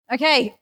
Okay,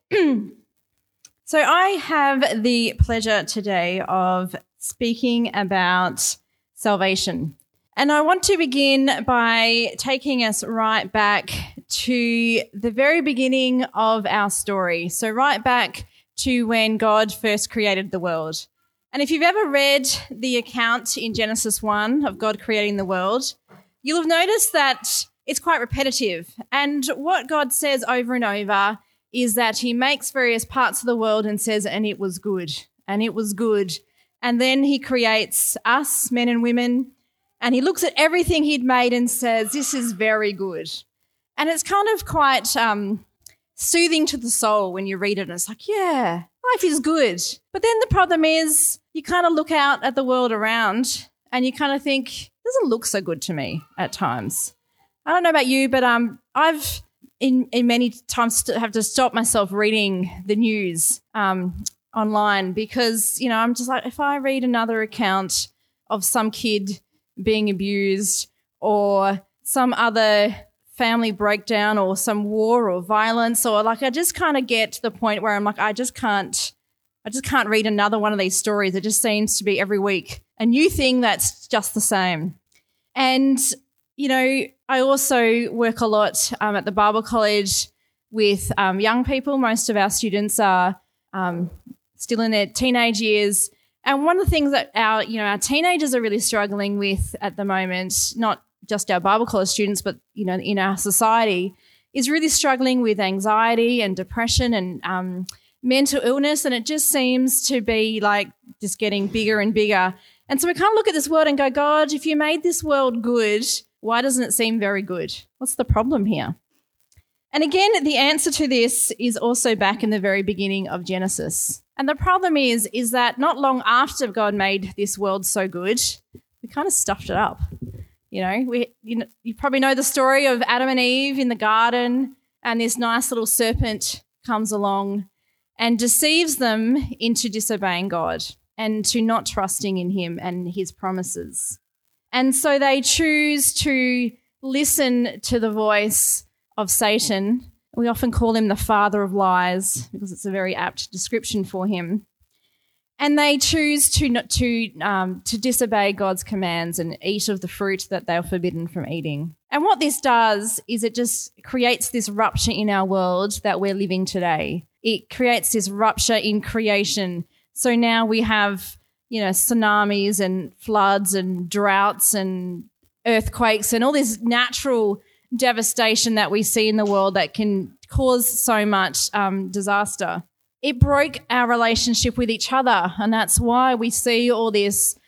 so I have the pleasure today of speaking about salvation. And I want to begin by taking us right back to the very beginning of our story. So right back to when God first created the world. And if you've ever read the account in Genesis 1 of God creating the world, you'll have noticed that it's quite repetitive. And what God says over and over is that he makes various parts of the world and says, and it was good, and it was good. And then he creates us, men and women, and he looks at everything he'd made and says, this is very good. And it's kind of quite soothing to the soul when you read it. And it's like, yeah, life is good. But then the problem is you kind of look out at the world around and you kind of think, it doesn't look so good to me at times. I don't know about you, but I've in many times have to stop myself reading the news online because, you know, I'm just like, if I read another account of some kid being abused or some other family breakdown or some war or violence, or like I just kind of get to the point where I'm like, I just can't read another one of these stories. It just seems to be every week a new thing that's just the same. And, you know, I also work a lot at the Bible College with young people. Most of our students are still in their teenage years. And one of the things that our teenagers are really struggling with at the moment, not just our Bible College students, but, you know, in our society, is really struggling with anxiety and depression and mental illness. And it just seems to be like just getting bigger and bigger. And so we kind of look at this world and go, God, if you made this world good, why doesn't it seem very good? What's the problem here? And again, the answer to this is also back in the very beginning of Genesis. And the problem is that not long after God made this world so good, we kind of stuffed it up. You probably know the story of Adam and Eve in the garden, and this nice little serpent comes along and deceives them into disobeying God and to not trusting in him and his promises. And so they choose to listen to the voice of Satan. We often call him the father of lies because it's a very apt description for him. And they choose to disobey God's commands and eat of the fruit that they were forbidden from eating. And what this does is it just creates this rupture in our world that we're living today. It creates this rupture in creation. So now we have, you know, tsunamis and floods and droughts and earthquakes and all this natural devastation that we see in the world that can cause so much disaster. It broke our relationship with each other, and that's why we see all this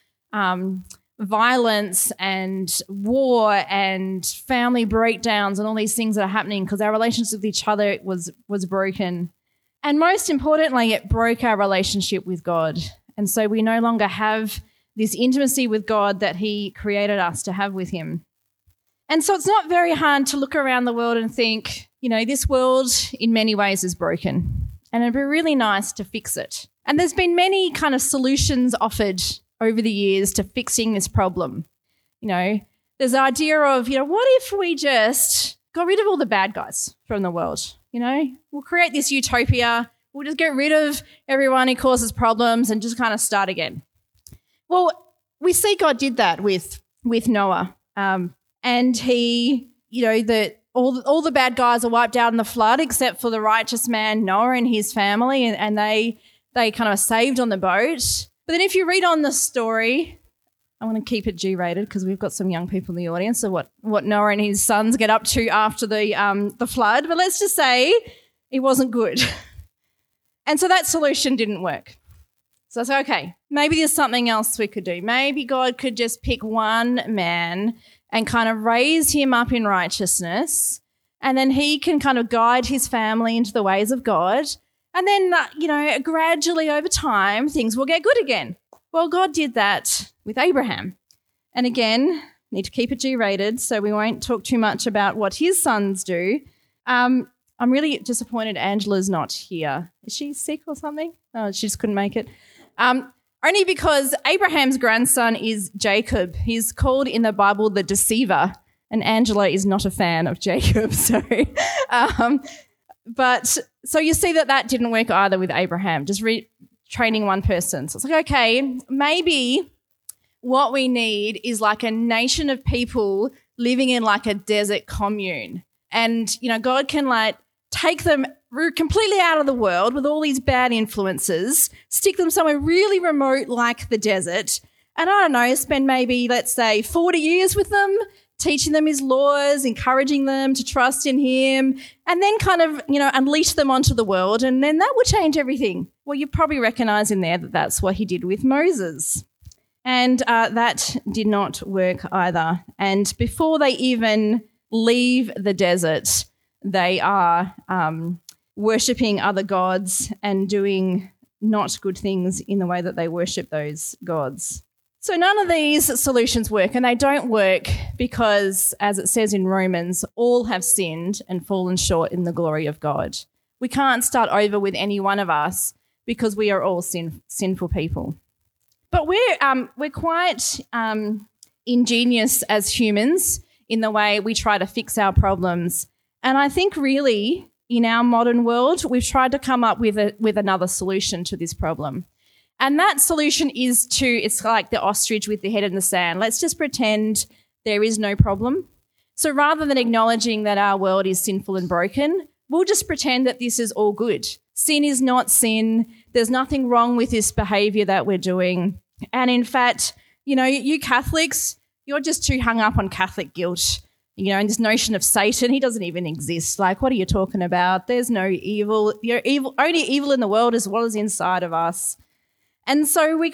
violence and war and family breakdowns and all these things that are happening because our relationship with each other was broken. And most importantly, it broke our relationship with God. And so we no longer have this intimacy with God that he created us to have with him. And so it's not very hard to look around the world and think, you know, this world in many ways is broken and it'd be really nice to fix it. And there's been many kind of solutions offered over the years to fixing this problem. You know, there's the idea of, you know, what if we just got rid of all the bad guys from the world? You know, we'll create this utopia. We'll just get rid of everyone who causes problems and just kind of start again. Well, we see God did that with Noah. And he, you know, all the bad guys are wiped out in the flood except for the righteous man Noah and his family, and they kind of are saved on the boat. But then if you read on the story, I want to keep it G-rated because we've got some young people in the audience, so what Noah and his sons get up to after the flood. But let's just say it wasn't good. And so that solution didn't work. So I said, okay, maybe there's something else we could do. Maybe God could just pick one man and kind of raise him up in righteousness, and then he can kind of guide his family into the ways of God. And then, you know, gradually over time, things will get good again. Well, God did that with Abraham. And again, need to keep it G-rated, so we won't talk too much about what his sons do. I'm really disappointed Angela's not here. Is she sick or something? Oh, she just couldn't make it. Only because Abraham's grandson is Jacob. He's called in the Bible the deceiver, and Angela is not a fan of Jacob. So But so you see that didn't work either with Abraham, just training one person. So it's like, okay, maybe what we need is like a nation of people living in like a desert commune. And, God can like take them completely out of the world with all these bad influences, stick them somewhere really remote like the desert, and I don't know, spend maybe, let's say, 40 years with them, teaching them his laws, encouraging them to trust in him, and then kind of, unleash them onto the world, and then that would change everything. Well, you probably recognise in there that that's what he did with Moses. And that did not work either. And before they even leave the desert, they are worshipping other gods and doing not good things in the way that they worship those gods. So none of these solutions work, and they don't work because, as it says in Romans, all have sinned and fallen short in the glory of God. We can't start over with any one of us because we are all sinful people. But we're quite ingenious as humans in the way we try to fix our problems. And I think really in our modern world, we've tried to come up with another solution to this problem. And that solution is it's like the ostrich with the head in the sand. Let's just pretend there is no problem. So rather than acknowledging that our world is sinful and broken, we'll just pretend that this is all good. Sin is not sin. There's nothing wrong with this behaviour that we're doing. And in fact, you Catholics, you're just too hung up on Catholic guilt. And this notion of Satan, he doesn't even exist. Like, what are you talking about? There's no evil. You're evil. Only evil in the world as well as inside of us. And so we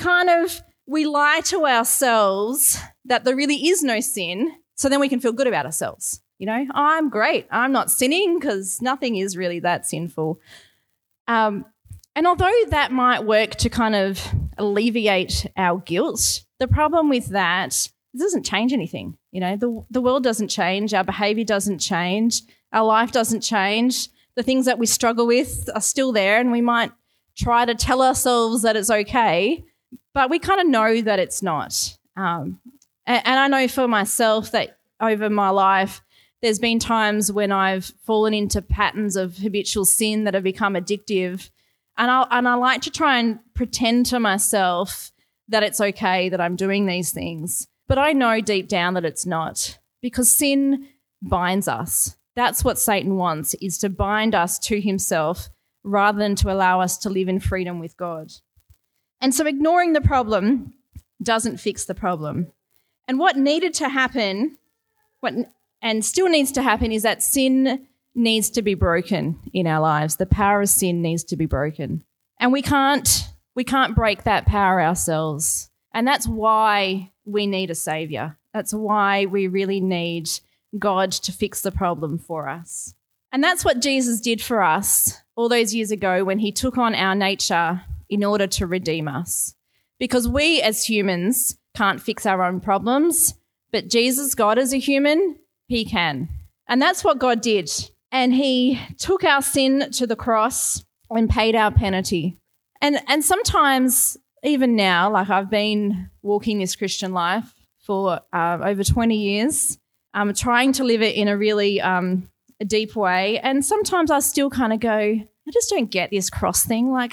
lie to ourselves that there really is no sin, so then we can feel good about ourselves. I'm great. I'm not sinning because nothing is really that sinful. And although that might work to kind of alleviate our guilt, the problem with that, it doesn't change anything. The world doesn't change. Our behaviour doesn't change. Our life doesn't change. The things that we struggle with are still there, and we might try to tell ourselves that it's okay, but we kind of know that it's not. And I know for myself that over my life, there's been times when I've fallen into patterns of habitual sin that have become addictive, and I like to try and pretend to myself that it's okay that I'm doing these things. But I know deep down that it's not, because sin binds us. That's what Satan wants, is to bind us to himself rather than to allow us to live in freedom with God. And so ignoring the problem doesn't fix the problem. And what needed to happen, and still needs to happen, is that sin needs to be broken in our lives. The power of sin needs to be broken. And we can't break that power ourselves. And that's why we need a saviour. That's why we really need God to fix the problem for us. And that's what Jesus did for us all those years ago when he took on our nature in order to redeem us. Because we as humans can't fix our own problems, but Jesus, God as a human, he can. And that's what God did. And he took our sin to the cross and paid our penalty. And sometimes, even now, like I've been walking this Christian life for over 20 years, trying to live it in a really a deep way. And sometimes I still kind of go, I just don't get this cross thing. Like,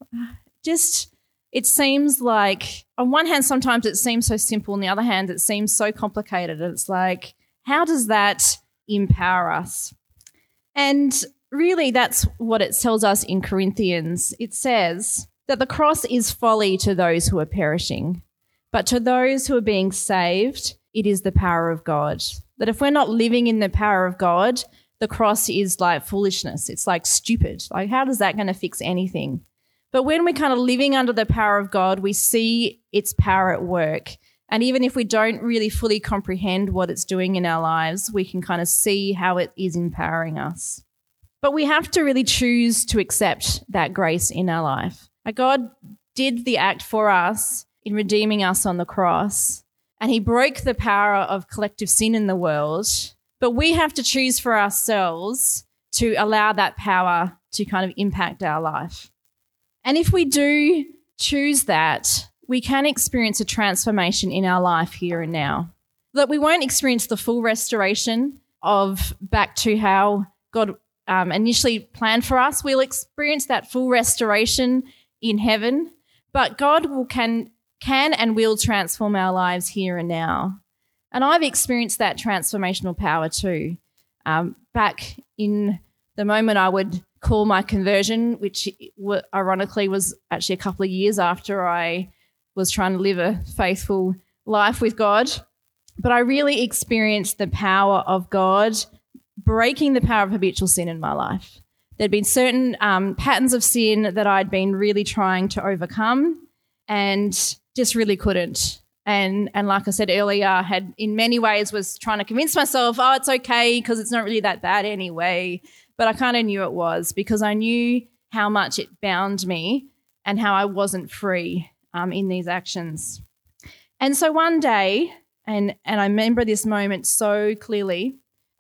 it seems like, on one hand, sometimes it seems so simple. On the other hand, it seems so complicated. It's like, how does that empower us? And really, that's what it tells us in Corinthians. It says that the cross is folly to those who are perishing, but to those who are being saved, it is the power of God. That if we're not living in the power of God, the cross is like foolishness. It's like stupid. Like, how is that going to fix anything? But when we're kind of living under the power of God, we see its power at work. And even if we don't really fully comprehend what it's doing in our lives, we can kind of see how it is empowering us. But we have to really choose to accept that grace in our life. God did the act for us in redeeming us on the cross, and he broke the power of collective sin in the world. But we have to choose for ourselves to allow that power to kind of impact our life. And if we do choose that, we can experience a transformation in our life here and now. That we won't experience the full restoration of back to how God initially planned for us. We'll experience that full restoration in heaven, but God can and will transform our lives here and now. And I've experienced that transformational power too. Back in the moment I would call my conversion, which ironically was actually a couple of years after I was trying to live a faithful life with God. But I really experienced the power of God breaking the power of habitual sin in my life. There'd been certain patterns of sin that I'd been really trying to overcome and just really couldn't. And like I said earlier, I had in many ways was trying to convince myself, oh, it's okay because it's not really that bad anyway. But I kind of knew it was because I knew how much it bound me and how I wasn't free in these actions. And so one day, and I remember this moment so clearly,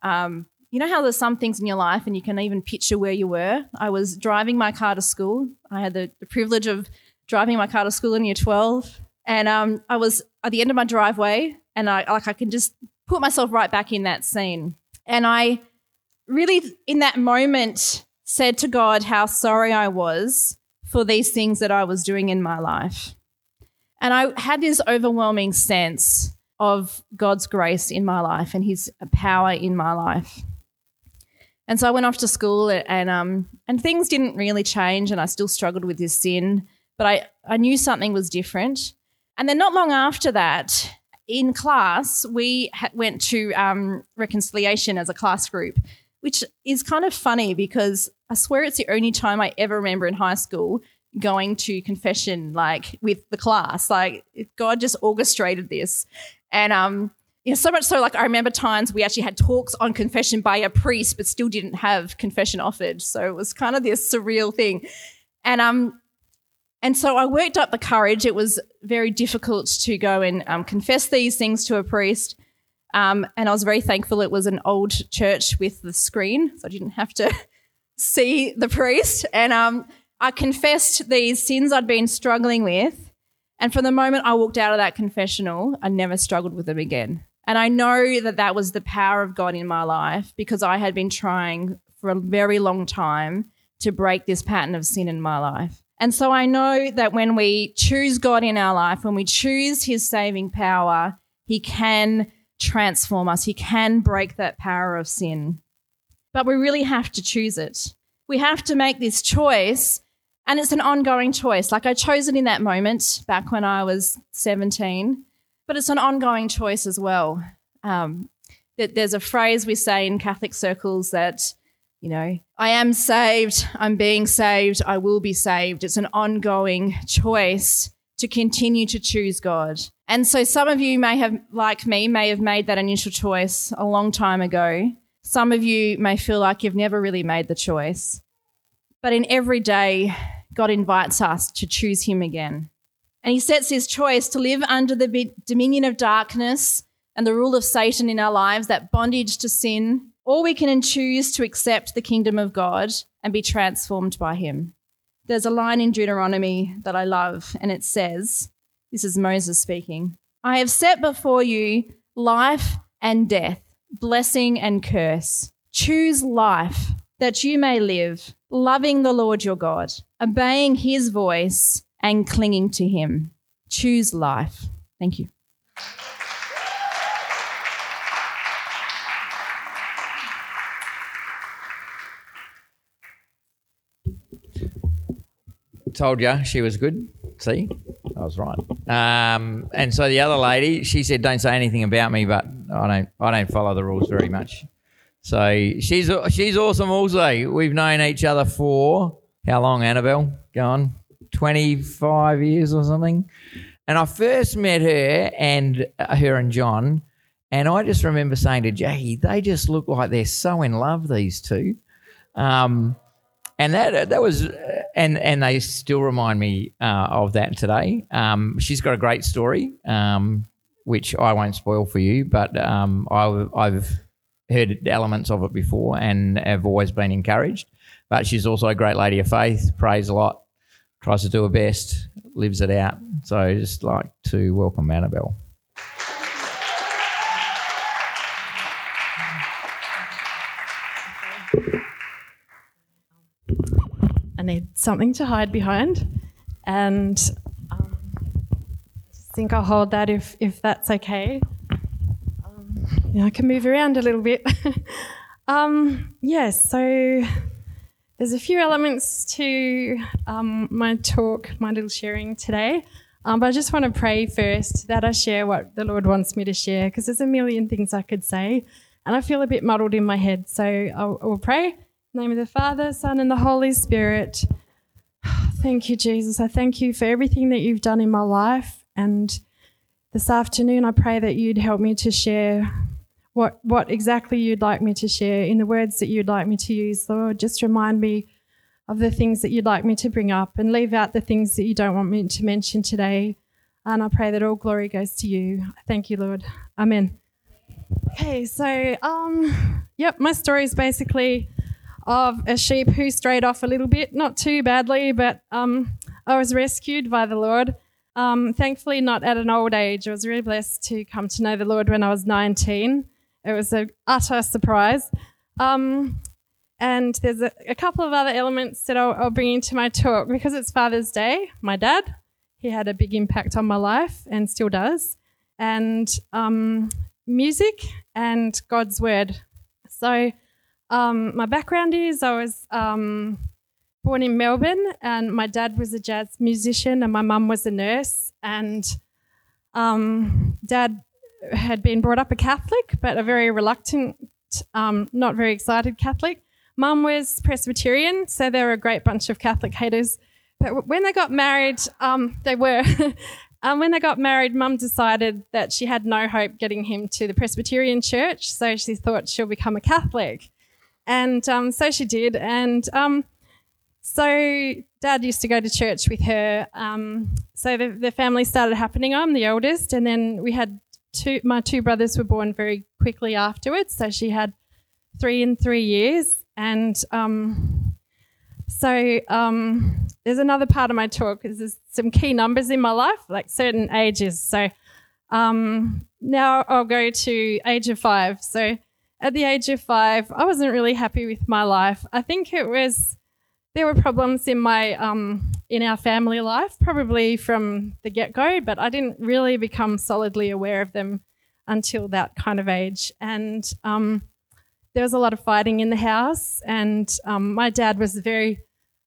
you know how there's some things in your life and you can even picture where you were? I was driving my car to school. I had the privilege of driving my car to school in year 12. And I was at the end of my driveway and I can just put myself right back in that scene. And I really, in that moment, said to God how sorry I was for these things that I was doing in my life. And I had this overwhelming sense of God's grace in my life and his power in my life. And so I went off to school and things didn't really change and I still struggled with this sin, but I knew something was different. And then not long after that, in class, we went to reconciliation as a class group, which is kind of funny because I swear it's the only time I ever remember in high school going to confession, like with the class. Like God just orchestrated this. And so much so, like I remember times we actually had talks on confession by a priest but still didn't have confession offered. So it was kind of this surreal thing. And so I worked up the courage. It was very difficult to go and confess these things to a priest. And I was very thankful it was an old church with the screen, so I didn't have to see the priest. And I confessed these sins I'd been struggling with. And from the moment I walked out of that confessional, I never struggled with them again. And I know that that was the power of God in my life because I had been trying for a very long time to break this pattern of sin in my life. And so I know that when we choose God in our life, when we choose his saving power, he can transform us. He can break that power of sin. But we really have to choose it. We have to make this choice, and it's an ongoing choice. Like I chose it in that moment back when I was 17, but it's an ongoing choice as well. There's a phrase we say in Catholic circles that, you know, I am saved, I'm being saved, I will be saved. It's an ongoing choice to continue to choose God. And so some of you may have, like me, may have made that initial choice a long time ago. Some of you may feel like you've never really made the choice. But in every day, God invites us to choose him again. And he sets his choice to live under the dominion of darkness and the rule of Satan in our lives, that bondage to sin, or we can choose to accept the kingdom of God and be transformed by him. There's a line in Deuteronomy that I love, and it says, this is Moses speaking, I have set before you life and death, blessing and curse. Choose life that you may live, loving the Lord your God, obeying his voice and clinging to him. Choose life. Thank you. Told you she was good. See, I was right. And so the other lady, she said, "Don't say anything about me," but I don't follow the rules very much. So she's awesome. Also, we've known each other for how long, Annabelle? Go on, 25 years or something. And I first met her and John, and I just remember saying to Jackie, "They just look like they're so in love, these two." And that was, and they still remind me of that today. She's got a great story, which I won't spoil for you, but I've heard elements of it before and have always been encouraged. But she's also a great lady of faith, prays a lot, tries to do her best, lives it out. So I just like to welcome Annabelle. need something to hide behind, and I think I'll hold that if that's okay. I can move around a little bit. So there's a few elements to my talk, my little sharing today. But I just want to pray first that I share what the Lord wants me to share, because there's a million things I could say and I feel a bit muddled in my head. So I will pray. In the name of the Father, Son and the Holy Spirit. Thank you, Jesus. I thank you for everything that you've done in my life. And this afternoon I pray that you'd help me to share what exactly you'd like me to share in the words that you'd like me to use, Lord. Just remind me of the things that you'd like me to bring up and leave out the things that you don't want me to mention today. And I pray that all glory goes to you. Thank you, Lord. Amen. Okay, so, my story is basically of a sheep who strayed off a little bit, not too badly, but I was rescued by the Lord. Thankfully not at an old age. I was really blessed to come to know the Lord when I was 19. It was an utter surprise. And there's a couple of other elements that I'll bring into my talk because it's Father's Day. My dad, he had a big impact on my life and still does. And music and God's Word. So my background is I was born in Melbourne, and my dad was a jazz musician and my mum was a nurse. And Dad had been brought up a Catholic, but a very reluctant, not very excited Catholic. Mum was Presbyterian, so they were a great bunch of Catholic haters. But when they got married, they were. When they got married, Mum decided that she had no hope getting him to the Presbyterian church, so she thought she'll become a Catholic. And so she did. And so Dad used to go to church with her. So the family started happening. I'm the oldest, and then we had my two brothers were born very quickly afterwards. So she had 3 in 3 years. And there's another part of my talk is there's some key numbers in my life, like certain ages. So now I'll go to age of 5. So at the age of 5, I wasn't really happy with my life. I think there were problems in in our family life, probably from the get-go, but I didn't really become solidly aware of them until that kind of age. And there was a lot of fighting in the house, and my dad was a very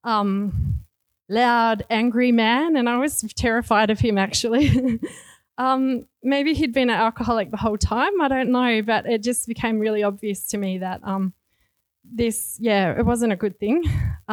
loud, angry man, and I was terrified of him, actually. Maybe he'd been an alcoholic the whole time, I don't know, but it just became really obvious to me that it wasn't a good thing.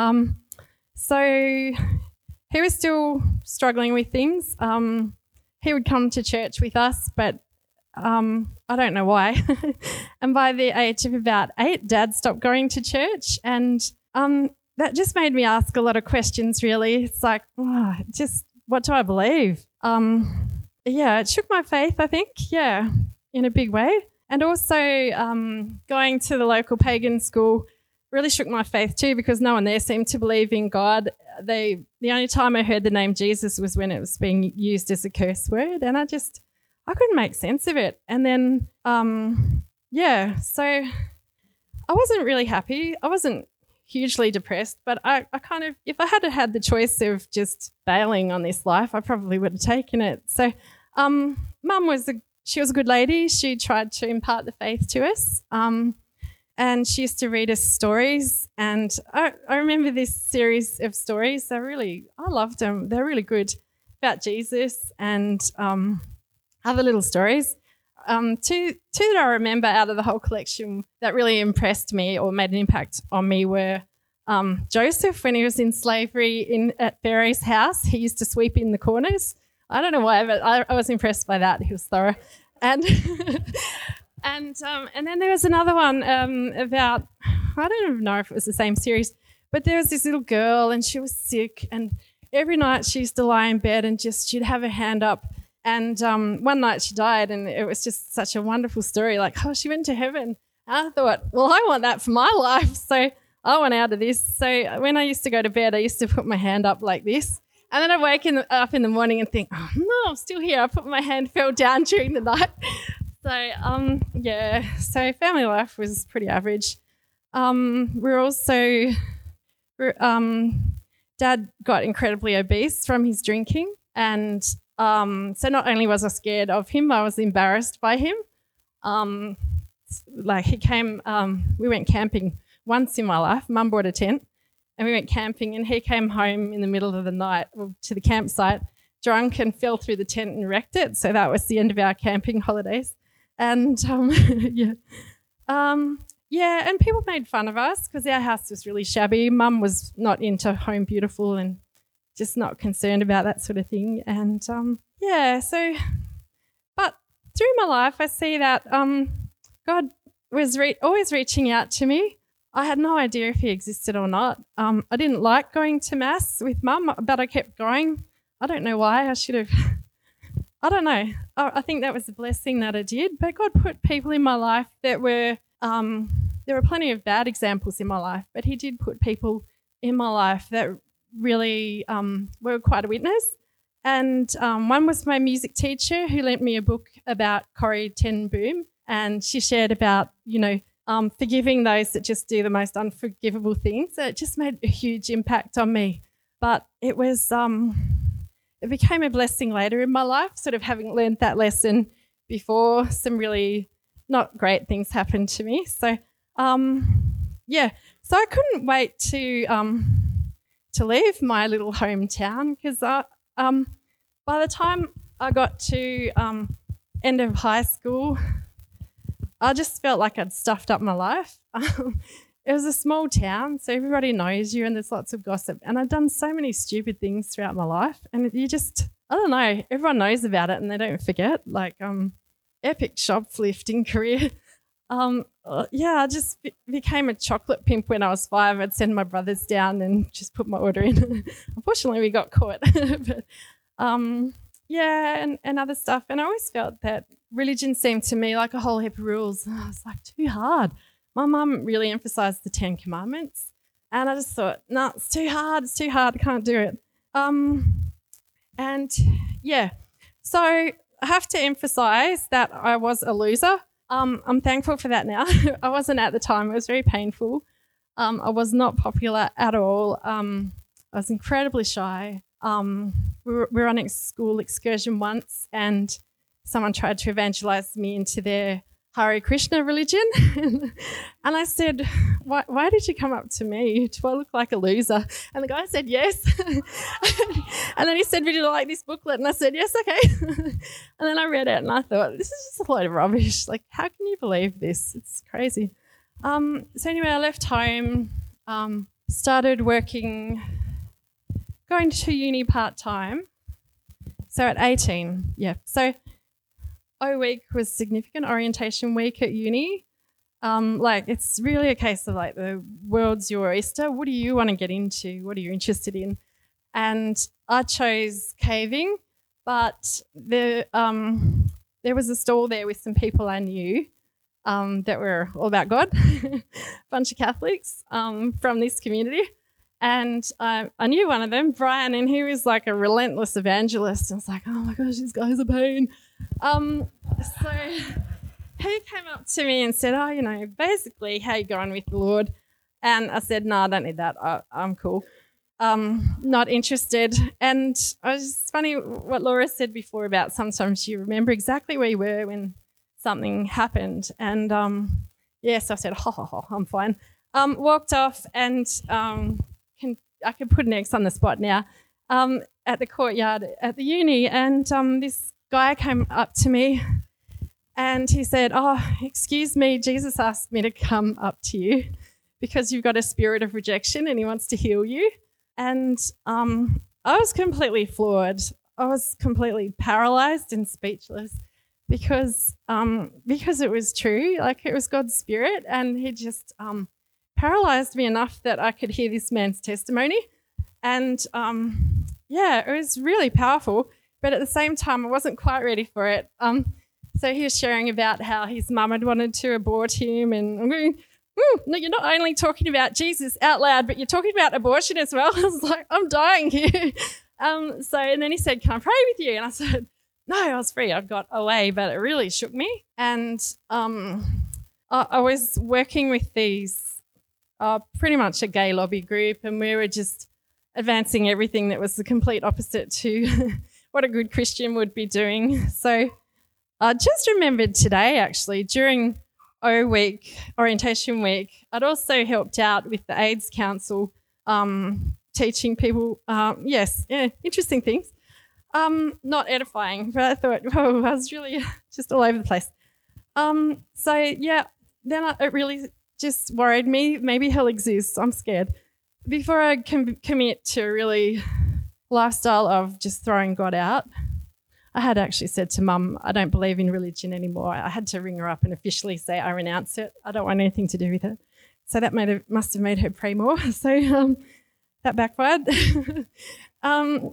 So he was still struggling with things. He would come to church with us, but I don't know why. And by the age of about 8, Dad stopped going to church, and that just made me ask a lot of questions, really. It's like, what do I believe? It shook my faith, I think, in a big way. And also going to the local pagan school really shook my faith too, because no one there seemed to believe in God. The only time I heard the name Jesus was when it was being used as a curse word, and I couldn't make sense of it. And then, so I wasn't really happy. I wasn't hugely depressed, but I kind of, if I had the choice of just bailing on this life, I probably would have taken it. So Mum was a good lady. She tried to impart the faith to us, and she used to read us stories. And I remember this series of stories. I loved them. They're really good, about Jesus and other little stories. Two that I remember out of the whole collection that really impressed me or made an impact on me were Joseph, when he was in slavery at Pharaoh's house. He used to sweep in the corners. I don't know why, but I was impressed by that. He was thorough. And and then there was another one about, I don't even know if it was the same series, but there was this little girl and she was sick, and every night she used to lie in bed and she'd have her hand up. And one night she died, and it was just such a wonderful story, like, she went to heaven. And I thought, well, I want that for my life, so I went out of this. So when I used to go to bed, I used to put my hand up like this. And then I'd wake up in the morning and think, oh, no, I'm still here. I put my hand, fell down during the night. So family life was pretty average. Dad got incredibly obese from his drinking, and so not only was I scared of him, I was embarrassed by him. He came, we went camping once in my life. Mum bought a tent and we went camping, and he came home in the middle of the night to the campsite drunk and fell through the tent and wrecked it. So that was the end of our camping holidays. And and people made fun of us because our house was really shabby. Mum was not into Home Beautiful and just not concerned about that sort of thing. And but through my life, I see that God was always reaching out to me. I had no idea if he existed or not. I didn't like going to Mass with Mum, but I kept going. I don't know why. I should have. I don't know. I think that was a blessing that I did. But God put people in my life that were, there were plenty of bad examples in my life, but he did put people in my life that really were quite a witness. And one was my music teacher who lent me a book about Corrie ten Boom, and she shared about, forgiving those that just do the most unforgivable things. So it just made a huge impact on me. But it was, it became a blessing later in my life, sort of having learned that lesson before some really not great things happened to me. So, so I couldn't wait to leave my little hometown because by the time I got to end of high school, I just felt like I'd stuffed up my life. It was a small town, so everybody knows you and there's lots of gossip. And I'd done so many stupid things throughout my life, and you just, I don't know, everyone knows about it and they don't forget, like epic shoplifting career. I just became a chocolate pimp when I was 5. I'd send my brothers down and just put my order in. Unfortunately, we got caught. But and other stuff. And I always felt that religion seemed to me like a whole heap of rules. And I was like, too hard. My mum really emphasised the 10 Commandments. And I just thought, no, it's too hard. I can't do it. So I have to emphasise that I was a loser. I'm thankful for that now. I wasn't at the time. It was very painful. I was not popular at all. I was incredibly shy. We were on a school excursion once, and someone tried to evangelise me into their Hare Krishna religion. And I said, why did you come up to me? Do I look like a loser? And the guy said, yes. And then he said, would you like this booklet? And I said, yes, okay. And then I read it and I thought, this is just a load of rubbish. Like, how can you believe this? It's crazy. So anyway, I left home, started working, going to uni part-time. So at 18, So O week was significant, orientation week at uni. It's really a case of like the world's your oyster. What do you want to get into? What are you interested in? And I chose caving, but there was a stall there with some people I knew that were all about God, a bunch of Catholics from this community. And I knew one of them, Brian, and he was like a relentless evangelist. I was like, oh my gosh, this guy's a pain. So he came up to me and said, basically, how you going with the Lord? And I said, no, I don't need that. I'm cool. Not interested. And it's funny what Laura said before about sometimes you remember exactly where you were when something happened. And, so I said, I'm fine. Walked off and I can put an X on the spot now, at the courtyard at the uni. And this guy came up to me and he said, excuse me, Jesus asked me to come up to you because you've got a spirit of rejection and he wants to heal you. And I was completely floored. I was completely paralysed and speechless because it was true. Like, it was God's spirit, and he just paralysed me enough that I could hear this man's testimony. And it was really powerful. But at the same time, I wasn't quite ready for it. So he was sharing about how his mum had wanted to abort him, and I'm going, no, you're not only talking about Jesus out loud, but you're talking about abortion as well. I was like, I'm dying here. And then he said, can I pray with you? And I said, no, I was free. I got away, but it really shook me. And I was working with these pretty much a gay lobby group, and we were just advancing everything that was the complete opposite to what a good Christian would be doing. So I just remembered today, actually, during orientation week, I'd also helped out with the AIDS Council, teaching people, interesting things. Not edifying, but I thought, I was really just all over the place. Then it really just worried me. Maybe hell exists. I'm scared. Before I commit to a really lifestyle of just throwing God out, I had actually said to Mum, I don't believe in religion anymore. I had to ring her up and officially say I renounce it. I don't want anything to do with it. So that must have made her pray more. So that backfired. I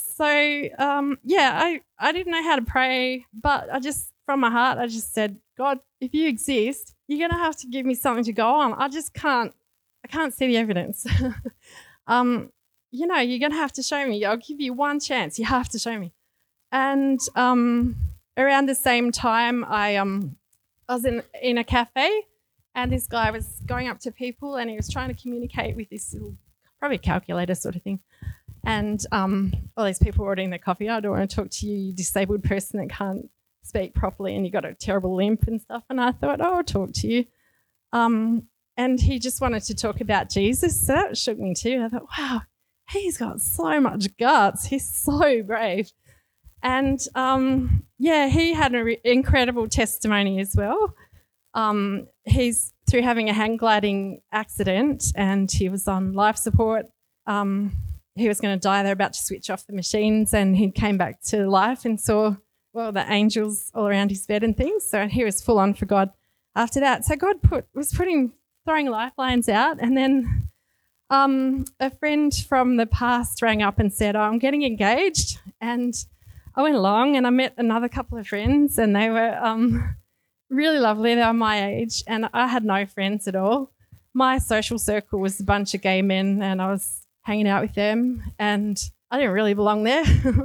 didn't know how to pray, but from my heart, I just said, God, if you exist, you're going to have to give me something to go on. I can't see the evidence. You're going to have to show me. I'll give you one chance. You have to show me. And around the same time, I was in a cafe, and this guy was going up to people, and he was trying to communicate with this little, probably calculator sort of thing. And all these people were ordering their coffee. I don't want to talk to you, you disabled person that can't speak properly and you got a terrible limp and stuff. And I thought, I'll talk to you. And he just wanted to talk about Jesus. So that shook me too. I thought, wow, he's got so much guts. He's so brave. And, he had an incredible testimony as well. He's through having a hang gliding accident, and he was on life support. He was going to die. They were about to switch off the machines, and he came back to life and saw, the angels all around his bed and things. So he was full on for God after that. So God was throwing lifelines out, and then a friend from the past rang up and said, I'm getting engaged. And I went along and I met another couple of friends, and they were really lovely. They were my age, and I had no friends at all. My social circle was a bunch of gay men, and I was hanging out with them, and I didn't really belong there.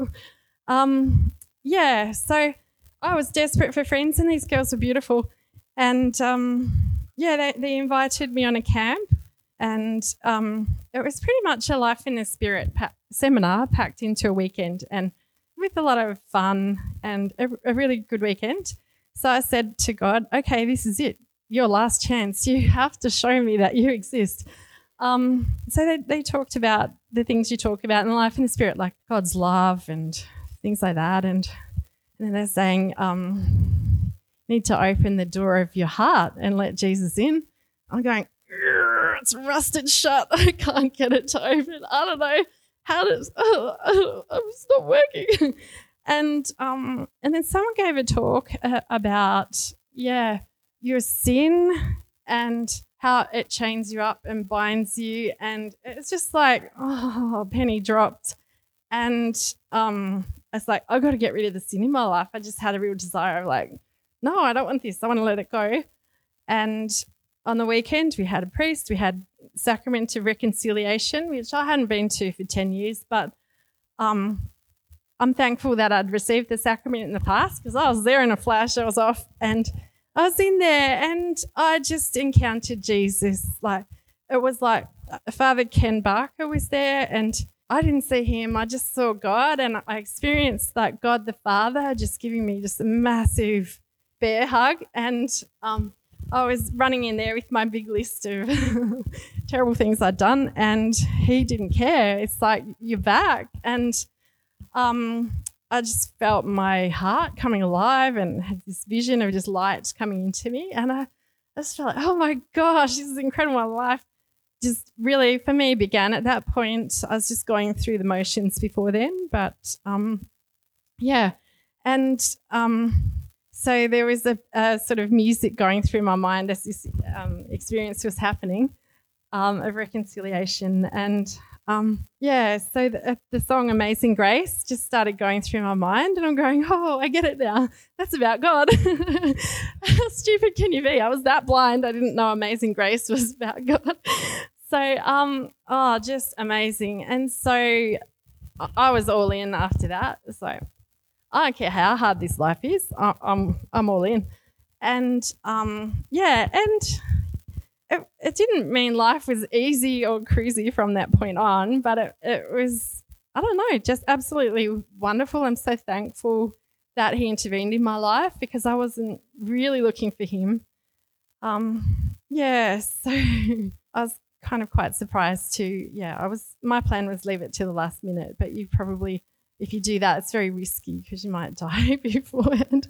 So I was desperate for friends, and these girls were beautiful. And, they invited me on a camp, and it was pretty much a Life in the Spirit seminar packed into a weekend, and with a lot of fun and a really good weekend. So I said to God, okay, this is it, your last chance. You have to show me that you exist. So they talked about the things you talk about in Life in the Spirit, like God's love and things like that. And then they're saying, need to open the door of your heart and let Jesus in. I'm going, it's rusted shut. I can't get it to open. I don't know how to, it's not working. And then someone gave a talk about, your sin and how it chains you up and binds you. And it's just like, penny dropped. And it's like, I've got to get rid of the sin in my life. I just had a real desire of like, no, I don't want this. I want to let it go. And on the weekend, we had a priest. We had Sacrament of Reconciliation, which I hadn't been to for 10 years. But I'm thankful that I'd received the sacrament in the past, because I was there in a flash. I was off, and I was in there, and I just encountered Jesus. Like, it was like Father Ken Barker was there, and I didn't see him. I just saw God, and I experienced like God the Father just giving me just a massive bear hug. And I was running in there with my big list of terrible things I'd done, and he didn't care. It's like, you're back. And I just felt my heart coming alive and had this vision of just light coming into me. And I just felt like, oh my gosh, this is incredible. My life just really, for me, began at that point. I was just going through the motions before then. But, And so there was a sort of music going through my mind as this experience was happening of reconciliation. And so the song Amazing Grace just started going through my mind, and I'm going, oh, I get it now. That's about God. How stupid can you be? I was that blind. I didn't know Amazing Grace was about God. So, just amazing. And so I was all in after that. So I don't care how hard this life is. I'm all in. And, and it didn't mean life was easy or cruisy from that point on, but it was, I don't know, just absolutely wonderful. I'm so thankful that he intervened in my life because I wasn't really looking for him. So I was kind of quite surprised my plan was leave it to the last minute, but you probably, if you do that, it's very risky because you might die beforehand.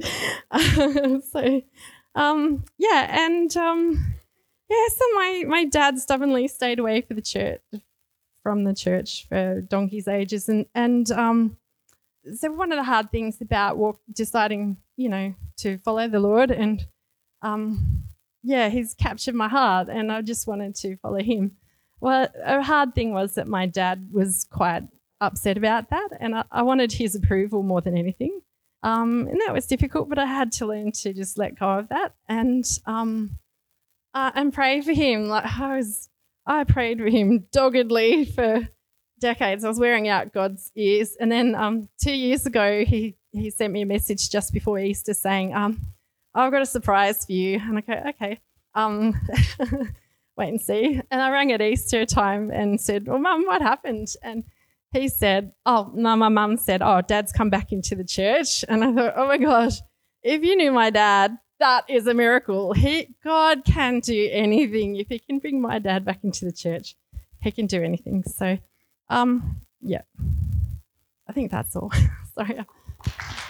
So my dad stubbornly stayed away from the church for donkey's ages. And so one of the hard things about deciding, to follow the Lord and, he's captured my heart and I just wanted to follow him. Well, a hard thing was that my dad was quite upset about that and I wanted his approval more than anything. And that was difficult, but I had to learn to just let go of that and pray for him. Like I prayed for him doggedly for decades. I was wearing out God's ears. And then 2 years ago, he sent me a message just before Easter saying, I've got a surprise for you. And I go, okay, wait and see. And I rang at Easter time and said, well, Mum, what happened? And he said, my mum said, Dad's come back into the church. And I thought, oh my gosh, if you knew my dad, that is a miracle. God can do anything. If he can bring my dad back into the church, he can do anything. So, I think that's all. Sorry.